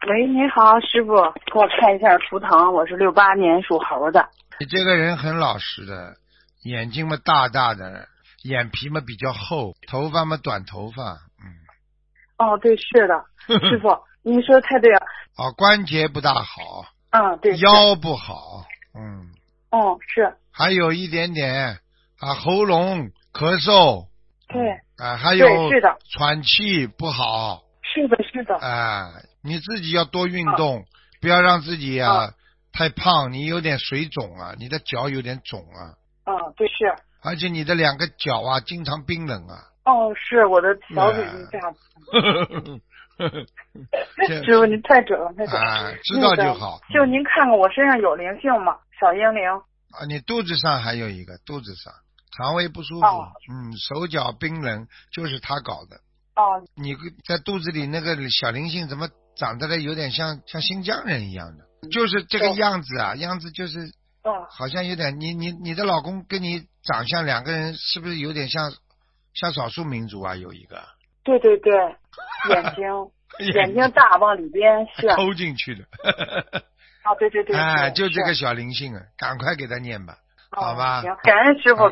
喂，你好，师傅，给我看一下图腾，我是68年属猴的。 你这个人很老实的，眼睛嘛大大的，眼皮嘛比较厚，头发嘛短头发， 哦，对，是的，师傅，您说的太对了。 关节不大好， 对。 腰不好， 是。 还有一点点喉咙咳嗽， 对。 还有对，是的， 喘气不好， 是的，是的。 你自己要多运动，不要让自己太胖，你有点水肿你的脚有点肿对，是。 而且你的两个脚经常冰冷是我的小腿一下子。师傅，您太准了，太准了。 知道就好。 就您看看我身上有灵性吗？小婴灵。 你肚子上还有一个，肚子上肠胃不舒服，手脚冰冷，就是他搞的。你在肚子里那个小灵性怎么长得有点像新疆人一样的，就是这个样子样子就是，好像有点你的老公跟你长相两个人是不是有点像少数民族有一个？ 对对对，眼睛大，往里边是抠进去的。 对对对。 就这个小灵性赶快给他念吧，好吧。 行，感恩师傅。